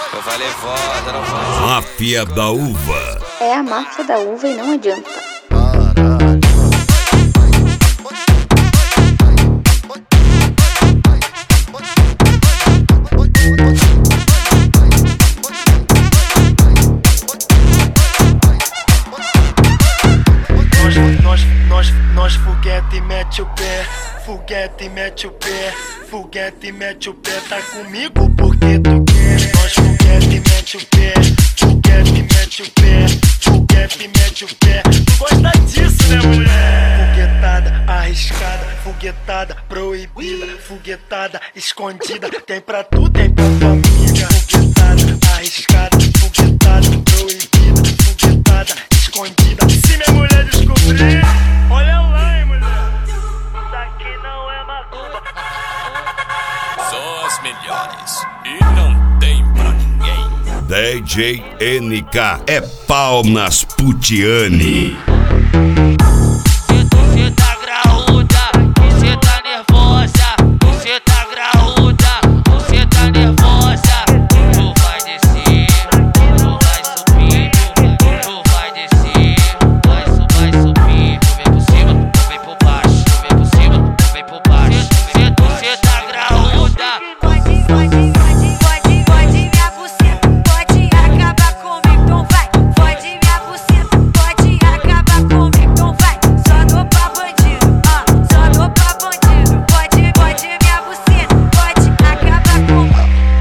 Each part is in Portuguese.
Eu falei foda, não vai. Máfia da Uva. É a máfia da uva e não adianta. Nós foguete mete o pé, foguete mete o pé, foguete mete o pé, tá comigo porque tu quer. Nós foguete mete o pé, foguete mete o pé, foguete mete o pé. Tu gosta disso, né, mulher? Foguetada, arriscada, foguetada, proibida, foguetada, escondida. Tem pra tu, tem pra tua amiga. Foguetada, arriscada, foguetada, proibida, foguetada, escondida. Se minha mulher descobrir, olha lá, hein, mulher. Isso aqui não é macumba. São as melhores e não tem pra ninguém. DJ NK é pau nas Putiane. Cê tá graúda, cê tá nervosa, cê tá graúda, cê tá nervosa. Tu vai descer, tu vai subir, tu vai descer, vai subir. Tu vem por cima, tu vem por baixo, tu vem por cima, tu vem por baixo. Cê tá graúda. Pode minha buceta, pode acabar comigo, então vai. Pode minha buceta, pode acabar comigo, então vai. Só dou pra bandido, só dou pra bandido. Pode minha buceta, pode acabar comigo.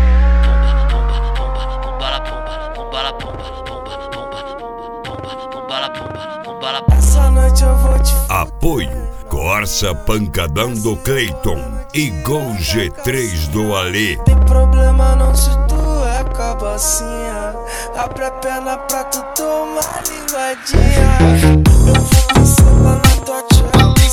Essa noite eu vou te Apoio Corsa Pancadão do Cleiton e Gol G3 do Ali. tem problema não se tu é cabacinha. Abre a perna pra tu tomar linguadinha. Eu vou pincelar na tua tia, eu vou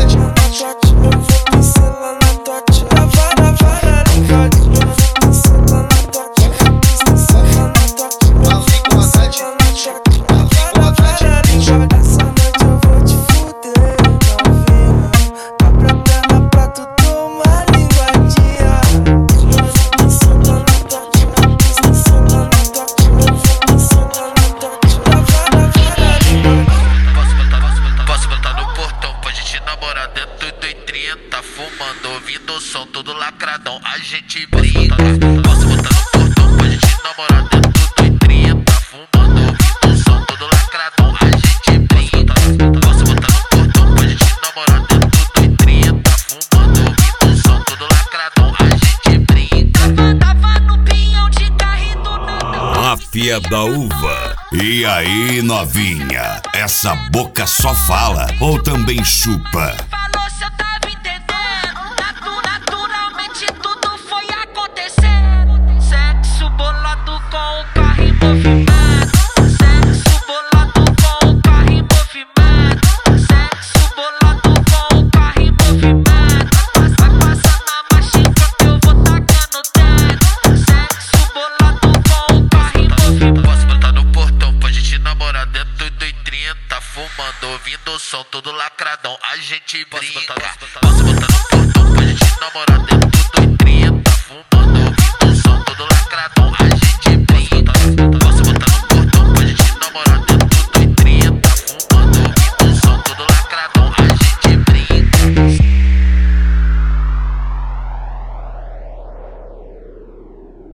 pincelar na tua tia. Na vara linguadinha. Eu vou pincelar na tua tia, pincelar na tua tia. Eu vou pincelar na tua tia. Na vara linguadinha. Essa noite eu vou te fuder, novinha. Abre a perna pra tu tomar linguadinha. Eu vou pincelar na tua tia, pincelar na tua tia. Eu vou pincelar na tua tia. Na vara linguadinha. Posso botar no portão pra gente namorar dentro do 30, fumando, ouvindo o som, todo lacradão, a gente brinca. Posso botar no portão pra gente namorar dentro do 30, fumando, ouvindo o som, todo lacradão, a gente brinca. Posso botar no portão pra gente namorar dentro do 30, fumando, ouvindo o som, todo lacradão, a gente brinca. Tava no pinhão de carrinho do nada. Máfia da Uva. E aí, novinha? Essa boca só fala ou também chupa? Falou se eu tava entendendo. Naturalmente tudo foi acontecendo. Sexo bolado com o carro em movimento. Sexo bolado com o carro em movimento. Sexo bolado com o carro em movimento. Vai passar na machinha que eu vou tacando dentro. Sexo bolado com o carro em movimento. Posso botar no portão pra gente namorar dentro do 30, fumando, ouvindo o som, todo lacradão, a gente brinca. Posso botar no portão pra gente namorar dentro do